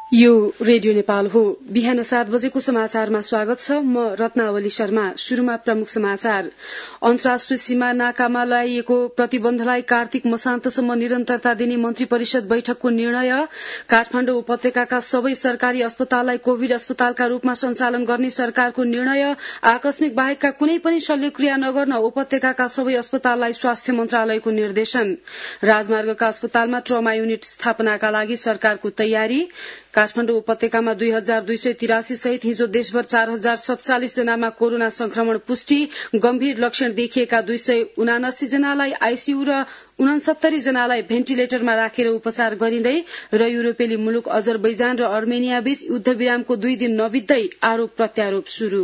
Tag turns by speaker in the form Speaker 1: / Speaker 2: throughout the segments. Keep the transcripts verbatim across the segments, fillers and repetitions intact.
Speaker 1: यो रेडियो नेपाल हो। बिहान सात बजेको समाचारमा स्वागत छ। म रत्नावली शर्मा। शुरूमा प्रमुख समाचार। अन्तर्राष्ट्रिय सीमा नाकामा लगाइएको प्रतिबन्धलाई कार्तिक मसान्तसम्म निरन्तरता दिने मन्त्री परिषद बैठकको निर्णय। काठमाडौँ उपत्यकाका सबै सरकारी अस्पताललाई कोविड अस्पतालका रूपमा सञ्चालन गर्ने सरकारको निर्णय। आकस्मिक बाहेकका कुनै पनि शल्यक्रिया नगर्न उपत्यकाका सबै अस्पताललाई स्वास्थ्य मन्त्रालयको निर्देशन। राजमार्गका अस्पतालमा ट्रमा युनिट स्थापनाका लागि सरकारको तयारी। काठमाडौँ उपत्यकामा दुई हजार दुई सय तिरासी सहित हिजो देशभर चार हजार सत्तालिस जनामा कोरोना संक्रमण पुष्टि। गम्भीर लक्षण देखिएका दुई सय उनासी जनालाई आईसीयू र उनसत्तरी जनालाई भेन्टिलेटरमा राखेर उपचार गरिँदै। र युरोपेली मुलुक अजरबैजान र अर्मेनिया बीच युद्ध विरामको दुई दिन नबित्दै आरोप प्रत्यारोप शुरू।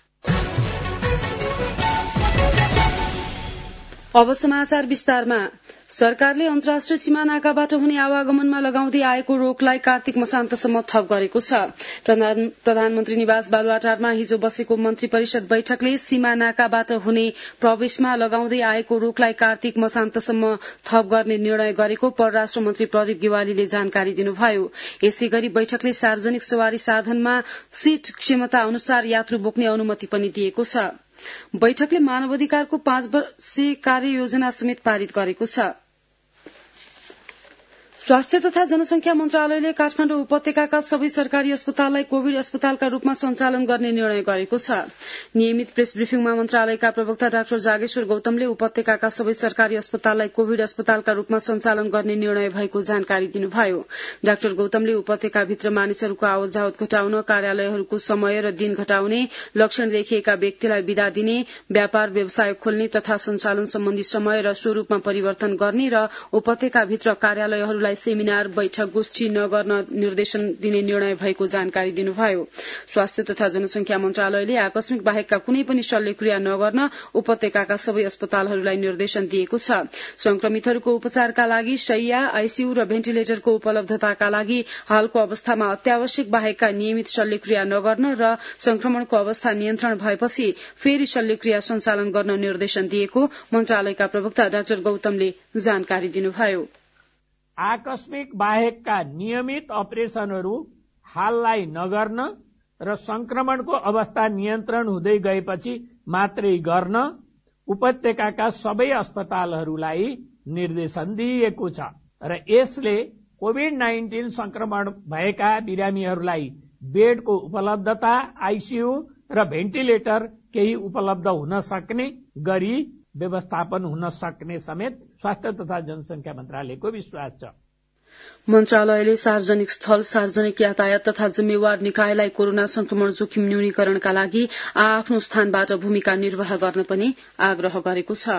Speaker 1: अब समाचार विस्तारमा। सरकारले अन्तर्राष्ट्रिय सीमा नाकाबाट हुने आवागमनमा लगाउँदै आएको रोकलाई कार्तिक मसान्तसम्म थप गरेको छ। प्रधानमन्त्री निवास बालुवाटारमा हिजो बसेको मन्त्री परिषद बैठकले सीमा नाकाबाट हुने प्रवेशमा लगाउँदै आएको रोकलाई कार्तिक मसान्तसम्म थप गर्ने निर्णय गरेको परराष्ट्र मन्त्री प्रदीप गेवालीले जानकारी दिनुभयो। यसै गरी बैठकले सार्वजनिक सवारी साधनमा सीट क्षमता अनुसार यात्रु बोक्ने अनुमति पनि दिएको छ। बैठकले मानवाधिकारको पाँच वर्षीय कार्ययोजना समेत पारित गरेको छ। स्वास्थ्य तथा जनसंख्या मन्त्रालयले काठमाडौँ उपत्यकाका सबै सरकारी अस्पताललाई कोविड अस्पतालका रूपमा सञ्चालन गर्ने निर्णय गरेको छ। नियमित प्रेस ब्रिफिङमा मन्त्रालयका प्रवक्ता डाक्टर जागेश्वर गौतमले उपत्यकाका सबै सरकारी अस्पताललाई कोविड अस्पतालका रूपमा सञ्चालन गर्ने निर्णय भएको जानकारी दिनुभयो। डाक्टर गौतमले उपत्यकाभित्र मानिसहरूको आवत जावत घटाउन, कार्यालयहरूको समय र दिन घटाउने, लक्षण देखिएका व्यक्तिलाई विदा दिने, व्यापार व्यवसाय खोल्ने तथा सञ्चालन सम्बन्धी समय र स्वरूपमा परिवर्तन गर्ने र उपत्यकाभित्र कार्यालयहरूलाई सेमिनार, बैठक, गोष्ठी नगर्न निर्देशन दिने निर्णय भएको जानकारी दिनुभयो। स्वास्थ्य तथा जनसंख्या मन्त्रालयले आकस्मिक बाहेकका कुनै पनि शल्यक्रिया नगर्न उपत्यकाका सबै अस्पतालहरूलाई निर्देशन दिएको छ। संक्रमितहरूको उपचारका लागि शैय्या, आईसीयू र भेन्टिलेटरको उपलब्धताका लागि हालको अवस्थामा अत्यावश्यक बाहेकका नियमित शल्यक्रिया नगर्न र संक्रमणको अवस्था नियन्त्रण भएपछि फेरि शल्यक्रिया सञ्चालन गर्न निर्देशन दिएको मन्त्रालयका प्रवक्ता डाक्टर गौतमले जानकारी दिनुभयो।
Speaker 2: आकस्मिक बाहेकका नियमित अपरेशनहरू हाललाई नगर्न र संक्रमणको अवस्था नियन्त्रण हुँदै गएपछि मात्रै गर्न उपत्यकाका सबै अस्पतालहरूलाई निर्देशन दिइएको छ र यसले कोविड नाइन्टीन संक्रमण भएका बिरामीहरूलाई बेडको उपलब्धता, आईसीयू र भेन्टिलेटर केही उपलब्ध हुन सक्ने गरी व्यवस्थापन हुन सक्ने समेत स्वास्थ्य तथा जनसंख्या मन्त्रालयको विश्वास छ।
Speaker 1: मन्त्रालयले सार्वजनिक स्थल, सार्वजनिक यातायात तथा जिम्मेवार निकायलाई कोरोना संक्रमण जोखिम न्यूनीकरणका लागि आफ्नो स्थानबाट भूमिका निर्वाह गर्न पनि आग्रह गरेको छ।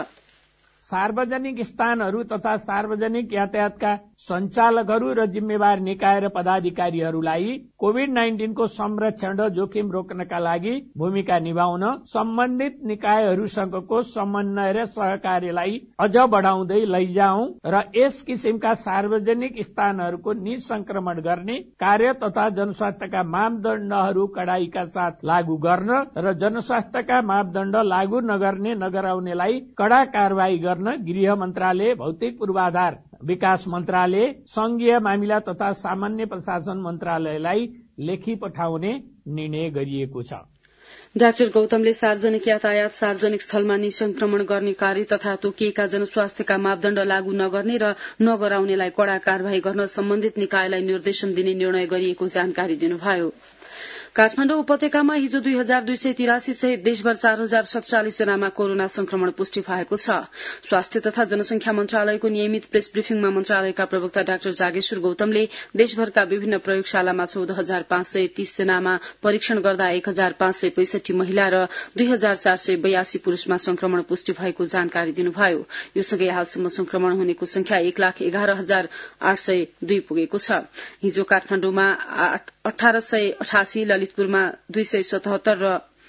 Speaker 2: सार्वजनिक स्थानहरू तथा सार्वजनिक यातायातका सञ्चालकहरू र जिम्मेवार निकाय र पदाधिकारीहरूलाई कोविड नाइन्टीनको संरक्षण र जोखिम रोक्नका लागि भूमिका निभाउन सम्बन्धित निकायहरूसँगको समन्वय र सहकार्यलाई अझ बढ़ाउँदै लैजाउँ र यस किसिमका सार्वजनिक स्थानहरूको निसंक्रमण गर्ने कार्य तथा जनस्वास्थ्यका मापदण्डहरू कडाईका साथ लागू गर्न र जनस्वास्थ्यका मापदण्ड लागू नगर्ने नगराउनेलाई कड़ा कारवाही गर्न गृह मन्त्रालय, भौतिक पूर्वाधार विकास मन्त्रालय, संघीय मामिला तथा सामान्य प्रशासन मन्त्रालयलाई लेखी पठाउने निर्णय गरिएको छ।
Speaker 1: डाक्टर गौतमले सार्वजनिक यातायात, सार्वजनिक स्थलमा निसंक्रमण गर्ने कार्य तथा तोकिएका जनस्वास्थ्यका मापदण्ड लागू नगर्ने र नगराउनेलाई कड़ा कारवाही गर्न सम्बन्धित निकायलाई निर्देशन दिने निर्णय गरिएको जानकारी दिनुभयो। काठमाडौँ उपत्यकामा हिजो दुई हजार दुई सय तिरासी सहित देशभर चार हजार सत्तालिस जनामा कोरोना संक्रमण पुष्टि भएको छ। स्वास्थ्य तथा जनसंख्या मन्त्रालयको नियमित प्रेस ब्रिफिङमा मन्त्रालयका प्रवक्ता डाक्टर जागेश्वर गौतमले देशभरका विभिन्न प्रयोगशालामा चौध हजार पाँच सय तीस जनामा परीक्षण गर्दा एक हजार पाँच सय पैंसठी महिला र दुई हजार चार सय बयासी पुरूषमा संक्रमण पुष्टि भएको जानकारी दिनुभयो। यो सँगै हालसम्म संक्रमण हुनेको संख्या एक लाख एघार हजार आठ सय दुई पुगेको छ। हिजो काठमाडौँमा अठार सय अठासी, ललितपुरमा दुई सय सतहत्तर र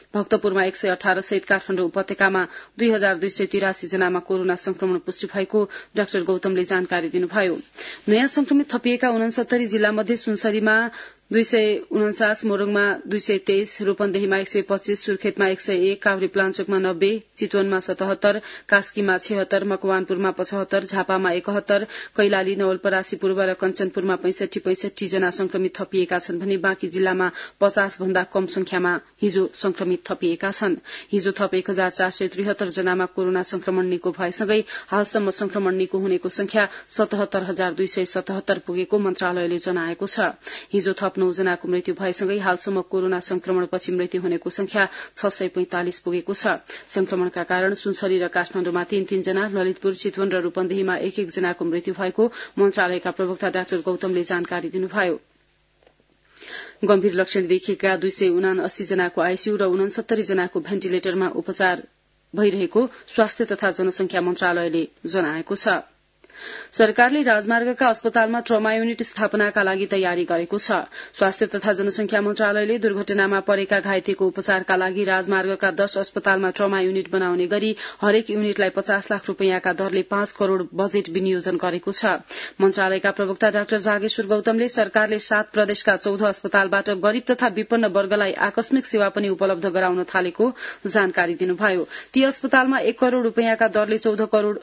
Speaker 1: भक्तपुरमा एक सय अठार सहित काठमाडौँ उपत्यकामा दुई हजार दुई सय तिरासी जनामा कोरोना संक्रमण पुष्टि भएको डाक्टर गौतमले जानकारी दिनुभयो। नयाँ संक्रमित थपिएका उनसत्तरी जिल्लामध्ये सुनसरीमा दुई सय उन्चास, मोरङमा दुई सय तेइस, रूपन्देहीमा एक सय पच्चीस, सुर्खेतमा एक सय एक, काभ्रे प्लाञ्चोकमा नब्बे, चितवनमा सतहत्तर, कास्कीमा छिहत्तर, मकवानपुरमा पचहत्तर, झापामा एकहत्तर, कैलाली, नवलपरासी पूर्व र कञ्चनपुरमा पैंसठी पैंसठी जना संक्रमित थपिएका छन् भने बाँकी जिल्लामा पचास भन्दा कम संख्यामा हिजो संक्रमित थपिएका छन्। हिजो थप एक हजार चार सय त्रिहत्तर जनामा कोरोना संक्रमण निको भएसँगै हालसम्म संक्रमण निको हुनेको संख्या सतहत्तर हजार दुई सय सतहत्तर पुगेको मन्त्रालयले जनाएको छ। हिजो थप नौ जनाको मृत्यु भएसँगै हालसम्म कोरोना संक्रमणपछि मृत्यु हुनेको संख्या छ सय पैंतालिस पुगेको छ। संक्रमणका कारण सुनसरी र काठमाडौँमा तीन तीन जना, ललितपुर, चितवन र रूपन्देहीमा एक एक जनाको मृत्यु भएको मन्त्रालयका प्रवक्ता डाक्टर गौतमले जानकारी दिनुभयो। गम्भीर लक्षण देखिएका दुई सय उनासी जनाको आईसीयू र उनसत्तरी जनाको भेन्टिलेटरमा उपचार भइरहेको स्वास्थ्य तथा जनसंख्या मन्त्रालयले जनाएको छ। सरकारले राजमार्गका अस्पतालमा ट्रमा युनिट स्थापनाका लागि तयारी गरेको छ। स्वास्थ्य तथा जनसंख्या मन्त्रालयले दुर्घटनामा परेका घाइतेको उपचारका लागि राजमार्गका दश अस्पतालमा ट्रमा युनिट बनाउने गरी हरेक युनिटलाई पचास लाख रूपियाँका दरले पाँच करोड़ बजेट विनियोजन गरेको छ। मन्त्रालयका प्रवक्ता डाक्टर जागेश्वर गौतमले सरकारले सात प्रदेशका चौध अस्पतालबाट गरीब तथा विपन्न वर्गलाई आकस्मिक सेवा पनि उपलब्ध गराउन थालेको जानकारी दिनुभयो। ती अस्पतालमा एक करोड़ रूपियाँका दरले चौध करोड़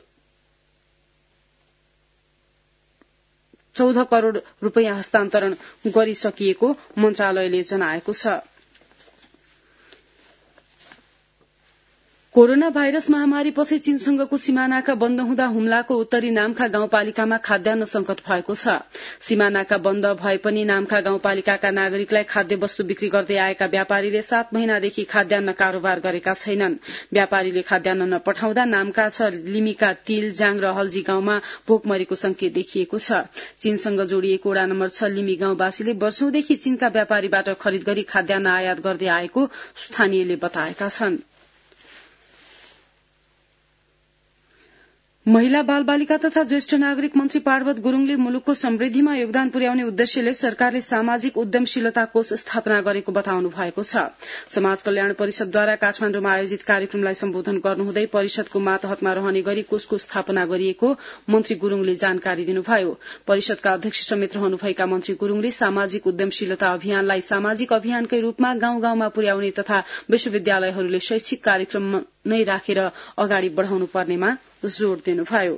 Speaker 1: चौध करोड़ रूपियाँ हस्तान्तरण गरिसकिएको मन्त्रालयले जनाएको छ। कोरोना भाइरस महामारीपछि चीनसँगको सीमानाका बन्द हुँदा हुम्लाको उत्तरी नाम्खा गाउँपालिकामा खाद्यान्न संकट भएको छ। सीमानाका बन्द भए पनि नाम्खा गाउँपालिकाका नागरिकलाई खाद्य वस्तु बिक्री गर्दै आएका व्यापारीले सात महिनादेखि खाद्यान्न कारोबार गरेका छैनन्। व्यापारीले खाद्यान्न नपठाउँदा नाम्का छ लिमिका तिल, जाङ र हल्जी गाउँमा भोकमरीको संकेत देखिएको छ। चीनसँग जोडिएको वडा नम्बर छ लिमी गाउँवासीले वर्षौंदेखि चीनका व्यापारीबाट खरिद गरी खाद्यान्न आयात गर्दै आएको स्थानीयले बताएका छन्। महिला बाल बालिका तथा ज्येष्ठ नागरिक मन्त्री पार्वत गुरूङले मुलुकको समृद्धिमा योगदान पुर्याउने उद्देश्यले सरकारले सामाजिक उद्यमशीलता कोष स्थापना गरेको बताउनु भएको छ। समाज कल्याण परिषदद्वारा काठमाडौँमा आयोजित कार्यक्रमलाई सम्बोधन गर्नुहुँदै परिषदको मातहतमा रहने गरी कोषको स्थापना गरिएको मन्त्री गुरूङले जानकारी दिनुभयो। परिषदका अध्यक्ष समेत रहनुभएका मन्त्री गुरूङले सामाजिक उद्यमशीलता अभियानलाई सामाजिक अभियानकै रूपमा गाउँ गाउँमा पुर्याउने तथा विश्वविद्यालयहरूले शैक्षिक कार्यक्रम नै राखेर अगाडि बढ़ाउनु पर्नेमा जोड़ दिनुभयो।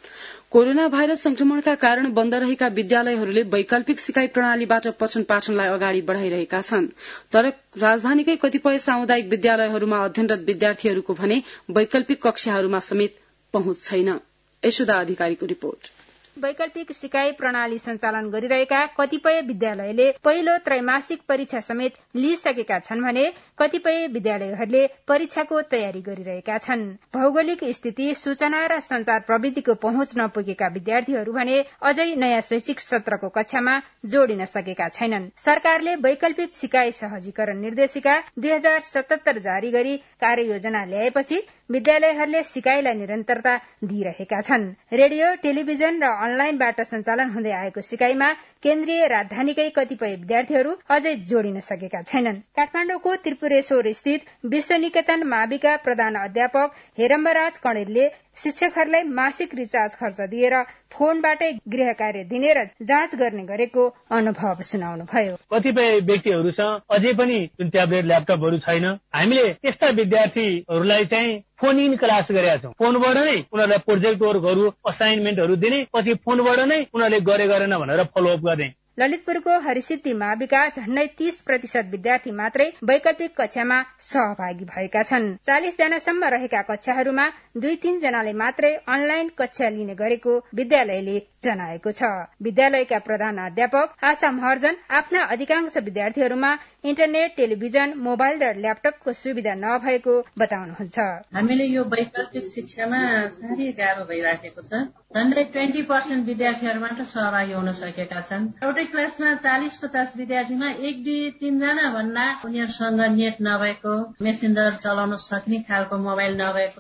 Speaker 1: कोरोना भाइरस संक्रमणका कारण बन्द रहेका विद्यालयहरूले वैकल्पिक सिकाइ प्रणालीबाट पठन पाठनलाई अगाडि बढ़ाइरहेका छन्। तर राजधानीकै कतिपय सामुदायिक विद्यालयहरूमा अध्ययनरत विद्यार्थीहरूको भने वैकल्पिक कक्षाहरूमा समेत पहुँच छैन। यशोदा अधिकारीको रिपोर्ट।
Speaker 3: वैकल्पिक सिकाइ प्रणाली सञ्चालन गरिरहेका कतिपय विद्यालयले पहिलो त्रैमासिक परीक्षा समेत लिइसकेका छन् भने कतिपय विद्यालयहरूले परीक्षाको तयारी गरिरहेका छन्। भौगोलिक स्थिति, सूचना र संचार प्रविधिको पहुँच नपुगेका विद्यार्थीहरू भने अझै नयाँ शैक्षिक सत्रको कक्षामा जोडिन सकेका छैनन्। सरकारले वैकल्पिक सिकाइ सहजीकरण निर्देशिका दुई हजार सतहत्तर जारी गरी कार्ययोजना ल्याएपछि विद्यालयहरूले सिकाइलाई निरन्तरता दिइरहेका छन्। रेडियो, टेलिभिजन र अनलाइनबाट सञ्चालन हुँदै आएको सिकाइमा केन्द्रीय राजधानीकै कतिपय विद्यार्थीहरू अझै जोडिन सकेका छैनन्। काठमाडौँको त्रिपुरेश्वर स्थित विश्वनिकेतन माविका प्रधान अध्यापक हेरम्बराज कणेलले शिक्षकहरूलाई मासिक रिचार्ज खर्च दिएर फोनबाटै गृह कार्य दिने र जाँच गर्ने गरेको अनुभव सुनाउनुभयो।
Speaker 4: कतिपय व्यक्तिहरूसँग अझै पनि जुन ट्याब्लेट ल्यापटपहरू छैन, हामीले यस्ता विद्यार्थीहरूलाई चाहिँ फोन इन क्लास गरेका छौँ। फोनबाट नै उनीहरूलाई प्रोजेक्ट वर्कहरू, असाइनमेन्टहरू दिने, कति फोनबाट नै उनीहरूले गरे गरेन भनेर फलोअप गर्ने।
Speaker 3: ललितपुरको हरिसिद्धि माविका झण्डै तीस प्रतिशत विद्यार्थी मात्रै वैकल्पिक कक्षामा सहभागी भएका छन्। चालिस जनासम्म रहेका कक्षाहरूमा दुई तीन जनाले मात्रै अनलाइन कक्षा लिने गरेको विद्यालयले जनाएको छ। विद्यालयका प्रधान अध्यापक आशा महर्जन आफ्ना अधिकांश विद्यार्थीहरूमा इन्टरनेट, टेलिभिजन, मोबाइल र ल्यापटपको सुविधा नभएको बताउनुहुन्छ।
Speaker 5: हामीले यो वैकल्पिक शिक्षामा साह्रै गाह्रो भइराखेको छ। झन्डै ट्वेन्टी पर्सेन्ट विद्यार्थीहरू मात्र सहभागी हुन सकेका छन्। एउटै क्लासमा चालिस पचास विद्यार्थीमा एक दुई तीनजना भन्दा उनीहरूसँग नेट नभएको, मेसेन्जर चलाउन सक्ने खालको मोबाइल नभएको,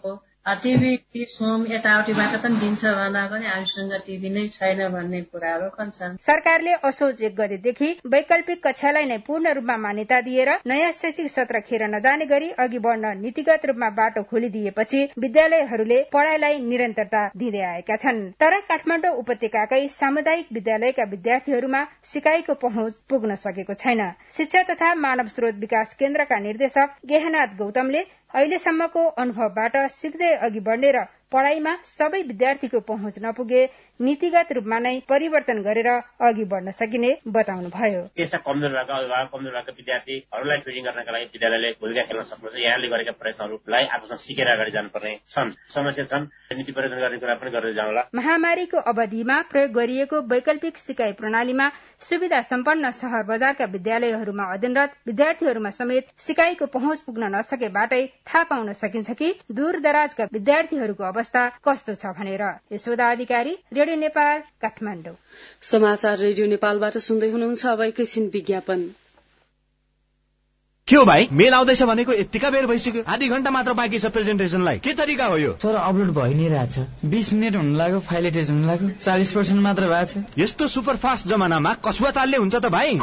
Speaker 5: टिभी होम यताउतिबाट पनि दिन्छ भन्दा पनि हामीसँग टिभी नै छैन भन्ने कुराहरू पनि छन्।
Speaker 3: सरकारले असोज एक गतेदेखि वैकल्पिक कक्षालाई नै पूर्ण रूपमा मान्यता दिएर नयाँ शैक्षिक सत्र खेर नजाने गरी अघि बढ्न नीतिगत रूपमा बाटो खोलिदिएपछि विद्यालयहरूले पढ़ाईलाई निरन्तरता दिँदै आएका छन्। तर काठमाडौँ उपत्यकाकै सामुदायिक विद्यालयका विद्यार्थीहरूमा सिकाइको पहुँच पुग्न सकेको छैन। शिक्षा तथा मानव स्रोत विकास केन्द्रका निर्देशक गेहनाथ गौतमले अहिलेसम्मको अनुभवबाट सिक्दै अघि बढ्ने र पढ़ाईमा सबै विद्यार्थीको पहुँच नपुगे नीतिगत रूपमा नै परिवर्तन गरेर अघि बढ्न सकिने बताउनुभयो।
Speaker 6: त्यस्ता कमजोर भएका अभिभावक कमजोर भएका विद्यार्थीहरूलाई ट्रेनिङ गर्नका लागि विद्यालयले भूमिका खेल्न सक्नुहुन्छ। यहाँले गरेका प्रयत्नहरूलाई आफूसँग सिकेर अगाडि जानुपर्ने छन्। समस्या छन्, नीति परिवर्तन गर्ने कुरा पनि गर्दै जाउँला।
Speaker 3: महामारीको अवधिमा प्रयोग गरिएको वैकल्पिक सिकाइ प्रणालीमा सुविधा सम्पन्न शहर बजारका विद्यालयहरूमा अध्ययनरत विद्यार्थीहरूमा समेत सिकाइको पहुँच पुग्न नसकेबाटै थाहा पाउन सकिन्छ कि दूर दराजका विद्यार्थीहरूको अवस्था कस्तो छ भनेर। यशोदा अधिकारी, रेडियो नेपाल, काठमाडौँ।
Speaker 1: समाचार रेडियो नेपालबाट सुन्दै हुनुहुन्छ। अब एकैछिन विज्ञापन।
Speaker 7: के हो भाइ, मेल आउँदैछ भनेको यतिका बेर भइसक्यो, आधी घण्टा मात्र बाँकी छ प्रेजेन्टेसनलाई। के तरिका हो यो?
Speaker 8: सर अपलोड भइ नै रहेछ, बीस मिनट हुन लाग्यो, फाइल एटेच हुन लाग्यो, चालीस पर्सेन्ट मात्र भएको छ।
Speaker 7: यस्तो सुपर फास्ट जमानामा कसुवा तालले हुन्छ त भाइ?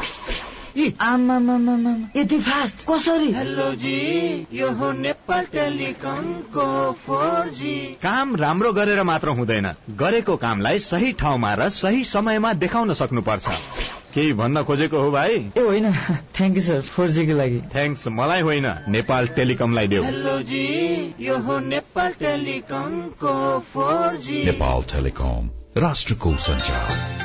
Speaker 8: यति फास्ट कसरी?
Speaker 9: हेलो जी, यो हो नेपाल टेलिकमको फोर जी।
Speaker 7: काम राम्रो गरेर मात्र हुँदैन, गरेको कामलाई सही ठाउँमा र सही समयमा देखाउन सक्नुपर्छ। केही भन्न खोजेको हो भाइ?
Speaker 8: ए होइन, thank you sir, four G को लागि।
Speaker 7: थ्याङ्क्स मलाई होइन, नेपाल टेलिकमलाई देऊ।
Speaker 9: हेलो जी, यो हो नेपाल टेलिकमको फोर जी।
Speaker 10: नेपाल टेलिकम, राष्ट्रको सञ्चार।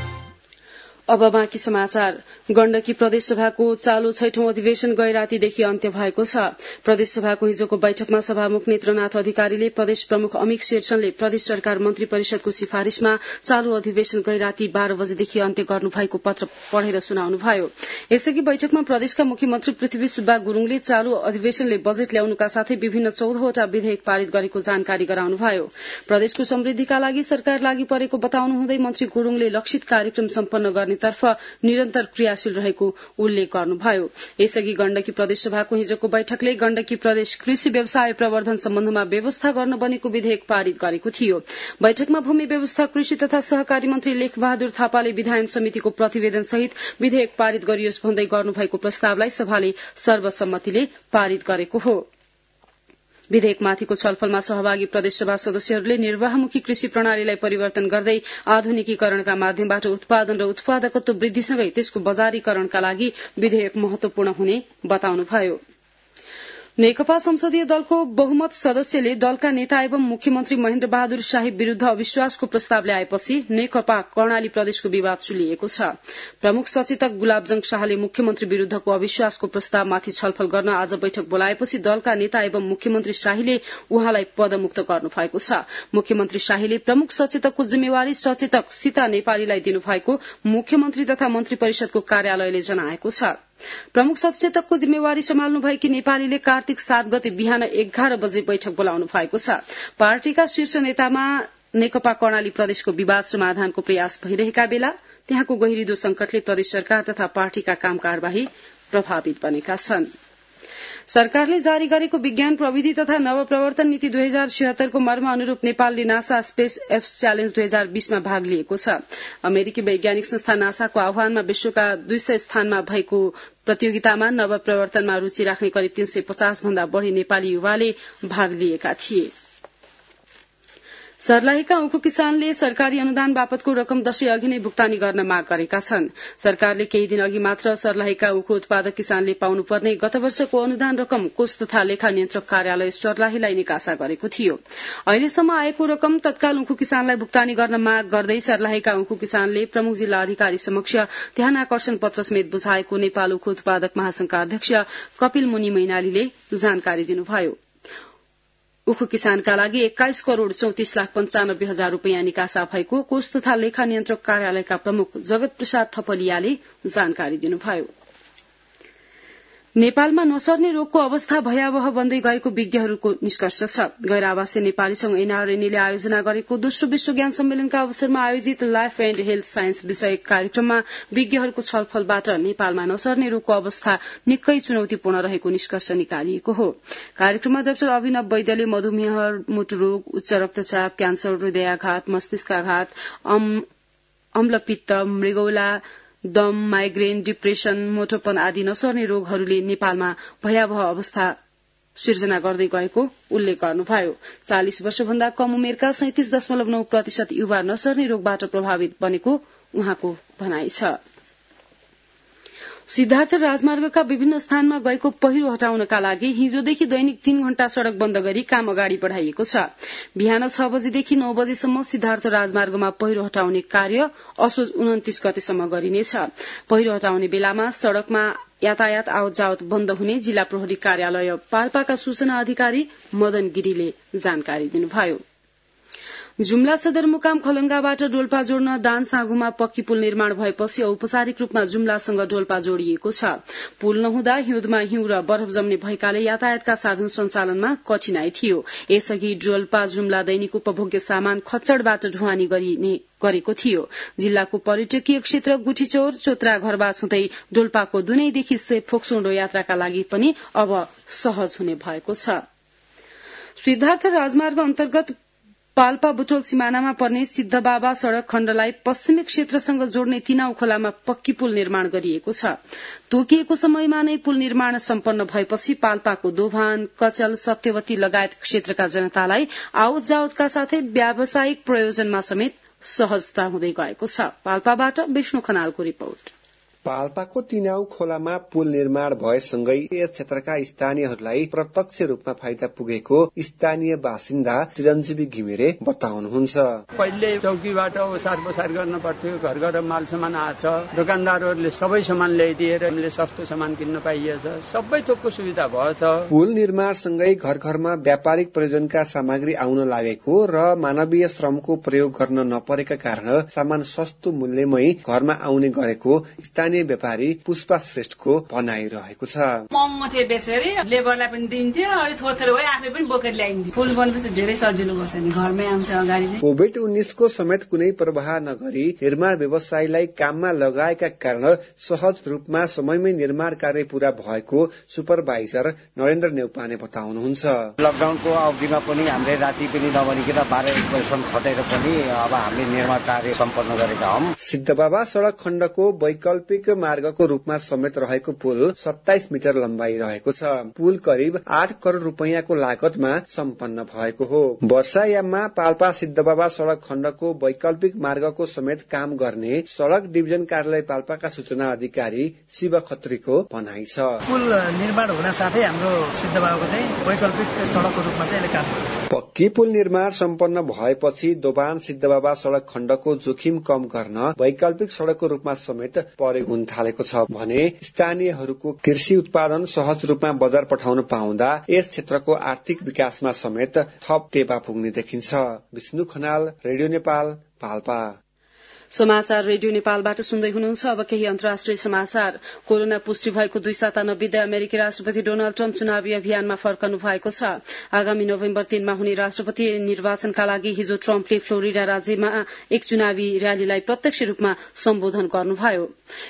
Speaker 1: अब बाँकी समाचार। गण्डकी प्रदेशसभाको चालू छैठौं अधिवेशन गए रातीदेखि अन्त्य भएको छ। प्रदेशसभाको हिजोको बैठकमा सभामुख नेत्रनाथ अधिकारीले प्रदेश प्रमुख अमिक शेरचनले प्रदेश सरकार मन्त्री परिषदको सिफारिशमा चालू अधिवेशन गए राती बाह्र बजेदेखि अन्त्य गर्नुभएको पत्र पढ़ेर सुनाउनुभयो। यसअघि बैठकमा प्रदेशका मुख्यमन्त्री पृथ्वी सुब्बा गुरूङले चालू अधिवेशनले बजेट ल्याउनुका साथै विभिन्न चौधवटा विधेयक पारित गरेको जानकारी गराउनुभयो। प्रदेशको समृद्धिका लागि सरकार लागि परेको बताउनुहुँदै मन्त्री गुरूङले लक्षित कार्यक्रम सम्पन्न गर्ने तर्फ निरन्तर क्रियाशील रहेको उल्लेख गर्नुभयो। यसअघि गण्डकी प्रदेशसभाको हिजोको बैठकले गण्डकी प्रदेश कृषि व्यवसाय प्रवर्धन सम्बन्धमा व्यवस्था गर्न बनेको विधेयक पारित गरेको थियो। बैठकमा भूमि व्यवस्था, कृषि तथा सहकारी मन्त्री लेखबहादुर थापाले विधायन समितिको प्रतिवेदन सहित विधेयक पारित गरियोस् भन्दै गर्नुभएको प्रस्तावलाई सभाले सर्वसम्मतिले पारित गरेको हो। विधेयकमाथिको छलफलमा सहभागी प्रदेशसभा सदस्यहरूले निर्वाहमुखी कृषि प्रणालीलाई परिवर्तन गर्दै आधुनिकीकरणका माध्यमबाट उत्पादन र उत्पादकत्व वृद्धिसँगै त्यसको बजारीकरणका लागि विधेयक महत्वपूर्ण हुने बताउनुभयो। नेकपा संसदीय दलको बहुमत सदस्यले दलका नेता एवं मुख्यमन्त्री महेन्द्र बहादुर शाही विरूद्ध अविश्वासको प्रस्ताव ल्याएपछि नेकपा कर्णाली प्रदेशको विवाद चुलिएको छ। प्रमुख सचेतक गुलाबजंग शाहले मुख्यमन्त्री विरूद्धको अविश्वासको प्रस्तावमाथि छलफल गर्न आज बैठक बोलाएपछि दलका नेता एवं मुख्यमन्त्री शाहीले उहाँलाई पदमुक्त गर्नु भएको छ। मुख्यमन्त्री शाहीले प्रमुख सचेतकको जिम्मेवारी सचेतक सीता नेपालीलाई दिनुभएको मुख्यमन्त्री तथा मन्त्री परिषदको कार्यालयले जनाएको छ। प्रमुख सचेतकको जिम्मेवारी सम्हाल्नु भएकी नेपालीले कार्तिक सात गते बिहान एघार बजे बैठक बोलाउनु भएको छ। पार्टीका शीर्ष नेतामा नेकपा कर्णाली प्रदेशको विवाद समाधानको प्रयास भइरहेका बेला त्यहाँको गहिरिदो संकटले प्रदेश सरकार तथा पार्टीका काम कार्यवाही प्रभावित बनेका छन्। सरकारले जारी गरेको विज्ञान प्रविधि तथा नवप्रवर्तन नीति दुई हजार छिहत्तरको मर्म अनुरूप नेपालले नासा स्पेस एक्स च्यालेन्ज दुई हजार बीसमा भाग लिएको छ। अमेरिकी वैज्ञानिक संस्था नासाको आह्वानमा विश्वका दुई सय स्थानमा भएको प्रतियोगितामा नवप्रवर्तनमा रूचि राख्ने करिब तीन सय पचास भन्दा बढ़ी नेपाली युवाले भाग लिएका थिए। सर्लाहीका उखु किसानले सरकारी अनुदान बापतको रकम दशैं अघि नै भुक्तानी गर्न माग गरेका छन्। सरकारले केही दिन अघि मात्र सर्लाहीका उखु उत्पादक किसानले पाउनुपर्ने गत वर्षको अनुदान रकम कोष तथा लेखा नियन्त्रक कार्यालय सर्लाहीलाई निकासा गरेको थियो। अहिलेसम्म आएको रकम तत्काल उखु किसानलाई भुक्तानी गर्न माग गर्दै सर्लाहीका उखु किसानले प्रमुख जिल्ला अधिकारी समक्ष ध्यानाकर्षण पत्र समेत बुझाएको नेपाल उखु उत्पादक महासंघका अध्यक्ष कपिल मुनि मैनालीले जानकारी दिनुभयो। उखु किसानका लागि एक्काइस करोड़ चौतिस लाख पञ्चानब्बे हजार रूपियाँ निकासा भएको कोष तथा लेखा नियन्त्रक कार्यालयका प्रमुख जगत प्रसाद थपलियाले जानकारी दिनुभयो। नेपालमा नसर्ने रोगको अवस्था भयावह बन्दै गएको विज्ञहरूको निष्कर्ष छ। गैर आवासीय नेपाली संघ एनआरएनले आयोजना गरेको दोस्रो विश्व ज्ञान सम्मेलनका अवसरमा आयोजित लाइफ एण्ड हेल्थ साइन्स विषयक कार्यक्रममा विज्ञहरूको छलफलबाट नेपालमा नसर्ने रोगको अवस्था निकै चुनौतीपूर्ण रहेको निष्कर्ष निकालिएको हो। कार्यक्रममा डाक्टर अभिनव वैद्यले मधुमेह, मुटुरोग, उच्च रक्तचाप, क्यान्सर, हृदयाघात, मस्तिष्काघात, अम्लपित्त, मृगौला, दम, माइग्रेन, डिप्रेशन, मोटोपन आदि नसर्ने रोगहरूले नेपालमा भयावह अवस्था सिर्जना गर्दै गएको उल्लेख गर्नुभयो। चालिस वर्षभन्दा कम उमेरका सैंतिस दशमलव नौ प्रतिशत युवा नसर्ने रोगबाट प्रभावित बनेको उहाँको भनाई छ। सिद्धार्थ राजमार्गका विभिन्न स्थानमा गएको पहिरो हटाउनका लागि हिजोदेखि दैनिक तीन घण्टा सड़क बन्द गरी काम अगाडि बढ़ाइएको छ। बिहान छ बजेदेखि नौ बजेसम्म सिद्धार्थ राजमार्गमा पहिरो हटाउने कार्य असोज उन्तिस गतेसम्म गरिनेछ। पहिरो हटाउने बेलामा सड़कमा यातायात आवत जावत बन्द हुने जिल्ला प्रहरी कार्यालय पाल्पाका सूचना अधिकारी मदन गिरीले जानकारी दिनुभयो। जुम्ला सदरमुकाम खलंगाबाट डोल्पा जोड्न दान साँगुमा पक्की पुल निर्माण भएपछि औपचारिक रूपमा जुम्लासँग डोल्पा जोडिएको छ। पुल नहुँदा हिउँदमा हिउँ र बरफ जम्ने भएकाले यातायातका साधन सञ्चालनमा कठिनाई थियो। यसअघि डोल्पा जुम्ला दैनिक उपभोग्य सामान खच्चडबाट ढुवानी गरिने गरेको थियो। जिल्लाको पर्यटकीय क्षेत्र गुठीचौर, चोत्रा, घरबास हुँदै डोल्पाको दुनैदेखि से फोक्सोडो यात्राका लागि पनि अब सहज हुने भएको छ। सिद्धार्थ राजमार्ग अन्तर्गत पाल्पा बुटोल सिमानामा पर्ने सिद्धबाबा सड़क खण्डलाई पश्चिमी क्षेत्रसँग जोड्ने तिनाउ खोलामा पक्की पुल निर्माण गरिएको छ। तोकिएको समयमा नै पुल निर्माण सम्पन्न भएपछि पाल्पाको दोभान, कचल, सत्यवती लगायत क्षेत्रका जनतालाई आवत जावतका साथै व्यावसायिक प्रयोजनमा समेत सहजता हुँदै गएको छ। पाल्पाबाट विष्णु खनालको रिपोर्ट।
Speaker 11: पाल्पाको तिनाउ खोलामा पुल निर्माण भएसँगै यस क्षेत्रका स्थानीयहरूलाई प्रत्यक्ष रूपमा फाइदा पुगेको स्थानीय बासिन्दा चिरञ्जीवी घिमिरे बताउनुहुन्छ।
Speaker 12: पहिले चौकीबाट ओसार पसार गर्न पर्थ्यो, घर घर माल सामान आछ, दोकानदारहरूले सबै सामान ल्याइदिएर हामीले सस्तो सामान किन्न पाइएछ, सबै थोकको सुविधा भएछ।
Speaker 11: पुल निर्माणसँगै घर घरमा व्यापारिक प्रयोजनका सामग्री आउन लागेको र मानवीय श्रमको प्रयोग गर्न नपरेका कारण सामान सस्तो मूल्यमै घरमा आउने गरेको स्थानीय व्यापारी पुष्पा श्रेष्ठको भनाइरहेको छ।
Speaker 13: महँगो थियो बेचेरी, लेबरलाई पनि दिन्थ्यो, अनि थोर थोर भए आफै पनि बोकेर ल्याइन्थ्यो। पुल बनेपछि धेरै सजिलो बस्छ नि, घरमै आउँछ अगाडि नै।
Speaker 11: कोभिड उन्नाइसको समेत कुनै प्रभाव नगरी निर्माण व्यवसायीलाई काममा लगाएका कारण सहज रूपमा समयमै निर्माण कार्य पूरा भएको सुपरभाइजर नरेन्द्र नेउपाने बताउनुहुन्छ।
Speaker 14: लकडाउनको अवधिमा पनि हामीले राति पनि नबनिकन बाह्र एक बजेसम्म खटेर पनि अब हामीले निर्माण कार्य सम्पन्न गरेका हौं।
Speaker 11: सिद्धबाबा सड़क खण्डको वैकल्पिक मार्गको रूपमा समेत रहेको पुल सत्ताइस मिटर लम्बाई रहेको छ। पुल करिब आठ करोड़ रूपियाँको लागतमा सम्पन्न भएको हो। वर्षायाममा पाल्पा सिद्धबाबा सड़क खण्डको वैकल्पिक मार्गको समेत काम गर्ने सड़क डिभिजन कार्यालय पाल्पाका सूचना अधिकारी शिव खत्रीको भनाइ छ।
Speaker 15: पुल निर्माण हुन साथै हाम्रो सिद्धबाबाको चाहिँ वैकल्पिक सड़कको रूपमा चाहिँ काम गर्छ।
Speaker 11: पक्की पुल निर्माण सम्पन्न भएपछि दोभान सिद्धबाबा सड़क खण्डको जोखिम कम गर्न वैकल्पिक सड़कको रूपमा समेत प्रयोग हुन थालेको छ भने स्थानीयहरूको कृषि उत्पादन सहज रूपमा बजार पठाउन पाउँदा यस क्षेत्रको आर्थिक विकासमा समेत थप टेवा पुग्ने देखिन्छ। विष्णु खनाल, रेडियो नेपाल, पाल्पा।
Speaker 1: समाचार रेडियो नेपालबाट सुन्दै हुनुहुन्छ। अब केही अन्तर्राष्ट्रिय समाचार। कोरोना पुष्टि भएको दुई साता नबित्दै अमेरिकी राष्ट्रपति डोनाल्ड ट्रम्प चुनावी अभियानमा फर्कनु भएको छ। आगामी नोभेम्बर तीनमा हुने राष्ट्रपति निर्वाचनका लागि हिजो ट्रम्पले फ्लोरिडा राज्यमा एक चुनावी र्यालीलाई प्रत्यक्ष रूपमा सम्बोधन गर्नुभयो।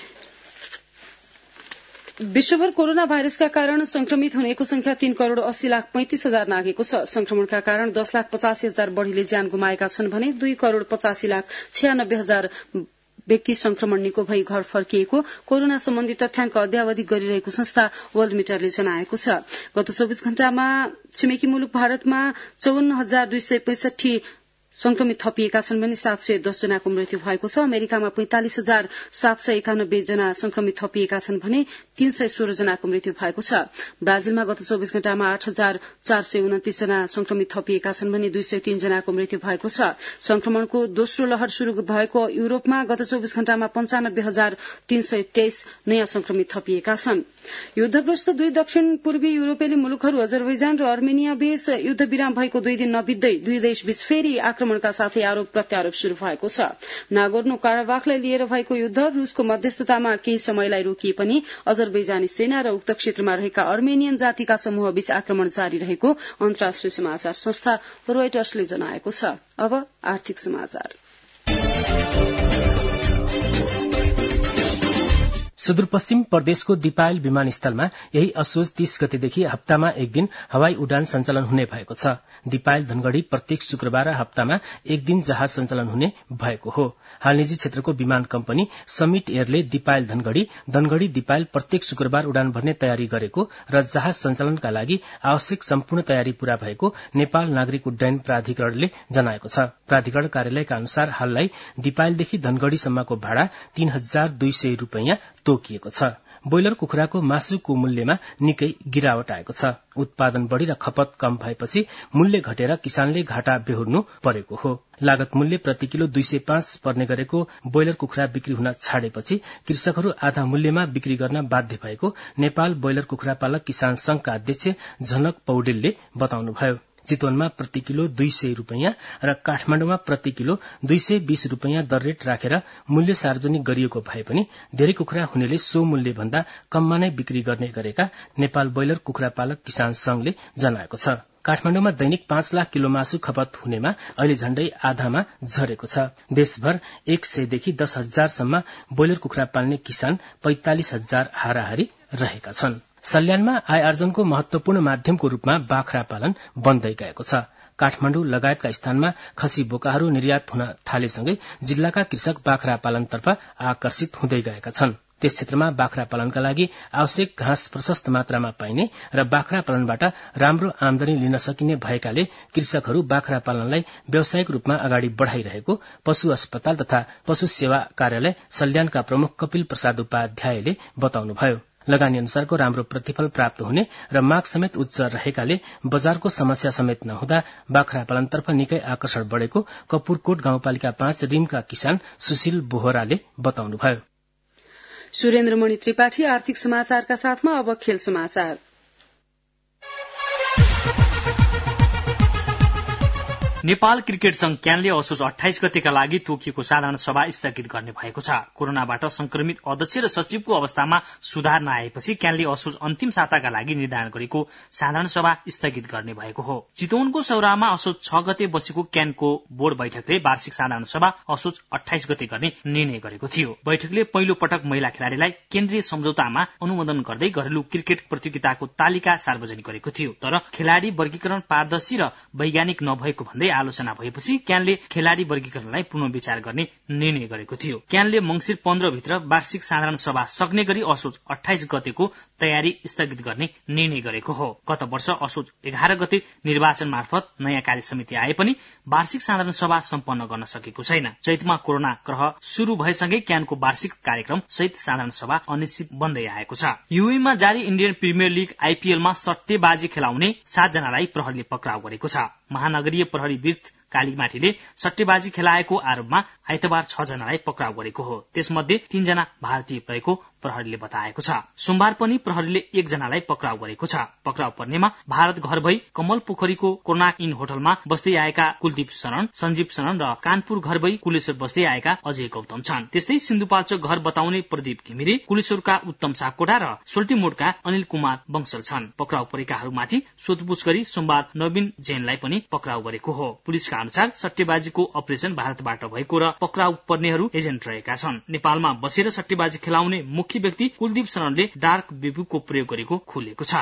Speaker 1: विश्वभर कोरोना भाइरसका कारण संक्रमित हुनेको संख्या तीन करोड़ अस्सी लाख पैंतिस हजार नागेको छ। संक्रमणका कारण दस लाख पचासी हजार बढ़ीले ज्यान गुमाएका छन् भने दुई करोड़ पचासी लाख छयानब्बे हजार व्यक्ति संक्रमण निको भई घर फर्किएको कोरोना सम्बन्धी तथ्याङ्क अद्यावधि गरिरहेको संस्था वर्ल्ड मिटरले जनाएको छ। गत चौबिस घण्टामा छिमेकी मुलुक भारतमा चौवन्न हजार दुई सय पैंसठी संक्रमित थपिएका छन् भने सात सय दस जनाको मृत्यु भएको छ। अमेरिकामा पैंतालिस हजार सात सय एकानब्बे जना संक्रमित थपिएका छन् भने तीन सय सोह्र जनाको मृत्यु भएको छ। ब्राजिलमा गत चौबिस घण्टामा आठ हजार चार सय उन्तिस जना संक्रमित थपिएका छन् भने दुई सय तीन जनाको मृत्यु भएको छ। संक्रमणको दोस्रो लहर शुरू भएको युरोपमा गत चौबिस घण्टामा पञ्चानब्बे हजार तीन सय तेइस नयाँ संक्रमित थपिएका छन्। युद्धग्रस्त दुई दक्षिण पूर्वी युरोपेली मुलुकहरू अजरबैजान र अर्मेनिया बीच युद्ध विराम भएको दुई दिन नबित्दै दुई देशबीच फेरि आक्रमण आक्रमणका साथै आरोप प्रत्यारोप शुरू भएको छ। नागोर्नो काराबाखलाई लिएर भएको युद्ध रुसको मध्यस्थतामा केही समयलाई रोकिए पनि अजरबैजानी सेना र उक्त क्षेत्रमा रहेका अर्मेनियन जातिका समूहबीच आक्रमण जारी रहेको अन्तर्राष्ट्रिय समाचार संस्था रोयटर्सले जनाएको छ। अब आर्थिक समाचार।
Speaker 16: सुदूरपश्चिम प्रदेशको दिपायल विमानस्थलमा यही असोज तीस गतेदेखि हप्तामा एक दिन हवाई उडान सञ्चालन हुने भएको छ। दिपायल धनगढ़ी प्रत्येक शुक्रबार हप्तामा एक दिन जहाज सञ्चालन हुने भएको हो। हाल निजी क्षेत्रको विमान कम्पनी समिट एयरले दिपायल धनगढ़ी धनगढ़ी दिपायल प्रत्येक शुक्रबार उडान भर्ने तयारी गरेको र जहाज सञ्चालनका लागि आवश्यक सम्पूर्ण तयारी पूरा भएको नेपाल नागरिक उड्डयन प्राधिकरणले जनाएको छ। प्राधिकरण कार्यालयका अनुसार हाललाई दिपायलदेखि धनगढ़ीसम्मको भाड़ा तीन हजार दुई सय रूपियाँ तोकिएको छ। ब्रोइलर कुखुराको मासुको मूल्यमा निकै गिरावट आएको छ। उत्पादन बढ़ी र खपत कम भएपछि मूल्य घटेर किसानले घाटा बेहोर्नु परेको हो। लागत मूल्य प्रति किलो दुई सय पाँच पर्ने गरेको ब्रोइलर कुखुरा बिक्री हुन छाडेपछि कृषकहरू आधा मूल्यमा बिक्री गर्न बाध्य भएको नेपाल ब्रोइलर कुखुरा पालक किसान संघका अध्यक्ष झलक पौडेलले बताउनुभयो। चितवनमा प्रति किलो दुई सय रूपियाँ र काठमाडौँमा प्रति किलो दुई सय बीस रूपियाँ दर रेट राखेर मूल्य सार्वजनिक गरिएको भए पनि धेरै कुखुरा हुनेले सो मूल्य भन्दा कममा नै बिक्री गर्ने गरेका नेपाल ब्रोइलर कुखुरा पालक किसान संघले जनाएको छ। काठमाडौँमा दैनिक पाँच लाख किलो मासु खपत हुनेमा अहिले झण्डै आधामा झरेको छ। देशभर एक सयदेखि दस हजारसम्म ब्रोइलर कुखुरा पाल्ने किसान पैंतालिस हजार हाराहारी रहेका छन्। सल्यानमा आय आर्जनको महत्वपूर्ण माध्यमको रूपमा बाख्रा पालन बन्दै गएको छ। काठमाडौँ लगायतका स्थानमा खसी बोकाहरू निर्यात हुन थालेसँगै जिल्लाका कृषक बाख्रा पालनतर्फ आकर्षित हुँदै गएका छन्। त्यस क्षेत्रमा बाख्रा पालनका लागि आवश्यक घाँस प्रशस्त मात्रामा पाइने र बाख्रा पालनबाट राम्रो आमदानी लिन सकिने भएकाले कृषकहरू बाख्रा पालनलाई व्यावसायिक रूपमा अगाडि बढ़ाइरहेको पशु अस्पताल तथा पशु सेवा कार्यालय सल्यानका प्रमुख कपिल प्रसाद उपाध्यायले बताउनुभयो। लगानी अनुसारको राम्रो प्रतिफल प्राप्त हुने र माग समेत उच्च रहेकाले बजारको समस्या समेत नहुँदा बाख्रा पालनतर्फ निकै आकर्षण बढ़ेको कपुरकोट गाउँपालिका पाँच रिमका किसान सुशील बोहराले बताउनुभयो।
Speaker 1: सुरेन्द्रमणि त्रिपाठी आर्थिक समाचारका साथमा अब खेल समाचार।
Speaker 17: नेपाल क्रिकेट संघ क्यानले असोज अठाइस गतेका लागि तोकिएको साधारण सभा स्थगित गर्ने भएको छ। कोरोनाबाट संक्रमित अध्यक्ष र सचिवको अवस्थामा सुधार नआएपछि क्यानले असोज अन्तिम साताका लागि निर्धारण गरेको साधारण सभा स्थगित गर्ने भएको हो। चितवनको सौरामा असोज छ गते बसेको क्यानको बोर्ड बैठकले वार्षिक साधारण सभा असोज अठाइस गते गर्ने निर्णय गरेको थियो। बैठकले पहिलो पटक महिला खेलाड़ीलाई केन्द्रीय सम्झौतामा अनुमोदन गर्दै घरेलु क्रिकेट प्रतियोगिताको तालिका सार्वजनिक गरेको थियो। तर खेलाड़ी वर्गीकरण पारदर्शी र वैज्ञानिक नभएको भन्दै आलोचना भएपछि क्यानले खेलाड़ी वर्गीकरणलाई पुनः विचार गर्ने निर्णय गरेको थियो। क्यानले मंगिर पन्ध्र भित्र वार्षिक साधारण सभा सक्ने गरी असोज अठाइस गतेको तयारी स्थगित गर्ने निर्णय गरेको हो। गत वर्ष असोज एघार गते निर्वाचन मार्फत नयाँ कार्य समिति आए पनि वार्षिक साधारण सभा सम्पन्न गर्न सकेको छैन। चैतमा कोरोना क्रह शुरू भएसँगै क्यानको वार्षिक कार्यक्रम सहित साधारण सभा अनिश्चित बन्दै आएको छ। युएमा जारी इण्डियन प्रिमियर लीग आईपीएलमा सट्टेबाजी खेलाउने सातजनालाई प्रहरीले पक्राउ गरेको छ। महानगरीय प्रहरी वृत्त कालीमाटीले सट्टेबाजी खेलाएको आरोपमा आइतबार छ जनालाई पक्राउ गरेको हो। त्यसमध्ये तीनजना भारतीय रहेको प्रहरीले बताएको छ। सोमबार पनि प्रहरीले एकजनालाई पक्राउ गरेको छ। पक्राउ पर्नेमा भारत घर भई कमल पोखरीको कोर्नाक इन होटलमा बस्दै आएका कुलदीप शरण, सञ्जीव शरण र कानपुर घर भई कुलेश्वर बस्दै आएका अजय गौतम छन्। त्यस्तै सिन्धुपाल्चोक घर बताउने प्रदीप घिमिरे, कुलेश्वरका उत्तम सापकोटा र सोल्टीमोडका अनिल कुमार बंसल छन्। पक्राउ परेकाहरूमाथि सोधपुछ गरी सोमबार नवीन जैनलाई पनि पक्राउ गरेको हो। पुलिसका अनुसार सट्टेबाजीको अपरेशन भारतबाट भएको र पक्राउ पर्नेहरू एजेन्ट रहेका छन्। नेपालमा बसेर सट्टेबाजी खेलाउने मुख्य व्यक्ति कुलदीप शरणले डार्क वेबको प्रयोग गरेको खुलेको छ।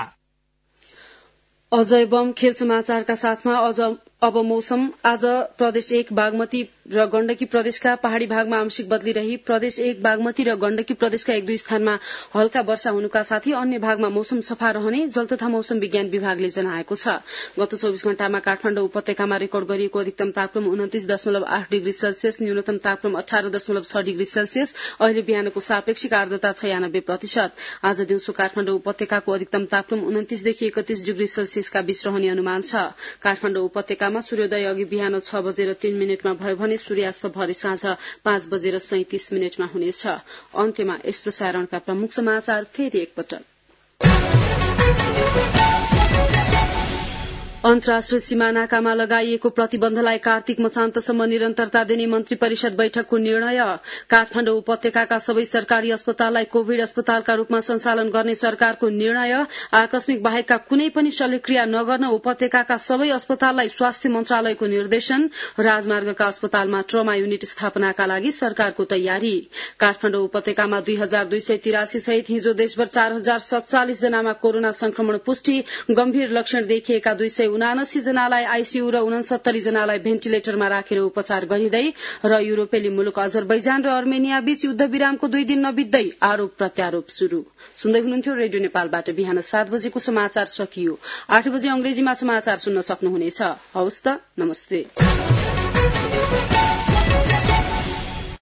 Speaker 1: अजय बम खेल समाचारका साथमा अझ अब मौसम। आज प्रदेश एक बागमती र गण्डकी प्रदेशका पहाड़ी भागमा आंशिक बदली रही प्रदेश एक बागमती र गण्डकी प्रदेशका एक दुई स्थानमा हल्का वर्षा हुनुका साथै अन्य भागमा मौसम सफा रहने जल तथा मौसम विज्ञान विभागले जनाएको छ। गत चौबीस घण्टामा काठमाडौँ उपत्यकामा रेकर्ड गरिएको अधिकतम तापक्रम उन्तिस दशमलव आठ डिग्री सेल्सियस, न्यूनतम तापक्रम अठार दशमलव छ डिग्री सेल्सियस। अहिले बिहानको सापेक्षिक आर्द्रता छयानब्बे प्रतिशत। आज दिउँसो काठमाडौँ उपत्यकाको अधिकतम तापक्रम उन्तिसदेखि एकतीस डिग्री सेल्सियसका बीच रहने अनुमान छ। काठमाडौँ उपत्यकामा सूर्योदय अघि बिहान छ बजेर तीन मिनटमा भयो भने सूर्यास्त भरे साँझ पाँच बजेर सैंतिस मिनटमा हुनेछ। अन्त्यमा यस प्रसारणका प्रमुख समाचार फेरि एकपटक। अन्तर्राष्ट्रिय सीमा नाकामा लगाइएको प्रतिबन्धलाई कार्तिक मसान्तसम्म निरन्तरता दिने मन्त्री परिषद बैठकको निर्णय। काठमाडौँ उपत्यकाका सबै सरकारी अस्पताललाई कोविड अस्पतालका रूपमा सञ्चालन गर्ने सरकारको निर्णय। आकस्मिक बाहेकका कुनै पनि शल्यक्रिया नगर्न उपत्यकाका सबै अस्पताललाई स्वास्थ्य मन्त्रालयको निर्देशन। राजमार्गका अस्पतालमा ट्रमा युनिट स्थापनाका लागि सरकारको तयारी। काठमाडौँ उपत्यकामा दुई हजार दुई सय तिरासी सहित हिजो देशभर चार हजार सत्तालिस जनामा कोरोना संक्रमण पुष्टि। गम्भीर लक्षण देखिएका दुई सय उनासी जनालाई आईसीयू र उनसत्तरी जनालाई भेन्टिलेटरमा राखेर उपचार गरिँदै। र युरोपेली मुलुक अजरबैजान र अर्मेनिया बीच युद्ध विरामको दुई दिन नबित्दै आरोप प्रत्यारोप शुरू। सुन्दै हुनुहुन्थ्यो रेडियो नेपालबाट बिहान सात बजेको समाचार सकियो। आठ बजे अंग्रेजीमा समाचार सुन्न सक्नुहुनेछ। हवस् त, नमस्ते।